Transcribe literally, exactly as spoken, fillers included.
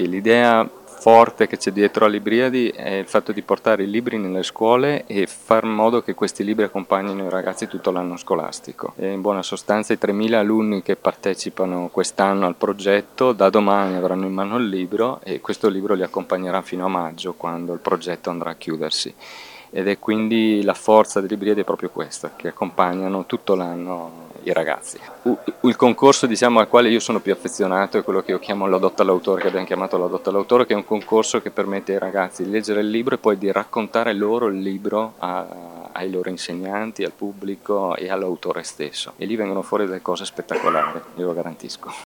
Sì, l'idea forte che c'è dietro a Libriadi è il fatto di portare i libri nelle scuole e far modo che questi libri accompagnino i ragazzi tutto l'anno scolastico. E in buona sostanza i tremila alunni che partecipano quest'anno al progetto da domani avranno in mano il libro e questo libro li accompagnerà fino a maggio, quando il progetto andrà a chiudersi. Ed è quindi la forza dei Libriadi è proprio questa, che accompagnano tutto l'anno i ragazzi. Il concorso, diciamo, al quale io sono più affezionato è quello che io chiamo l'Adotta l'autore, che abbiamo chiamato l'Adotta l'autore, che è un concorso che permette ai ragazzi di leggere il libro e poi di raccontare loro il libro a, ai loro insegnanti, al pubblico e all'autore stesso. E lì vengono fuori delle cose spettacolari, io lo garantisco.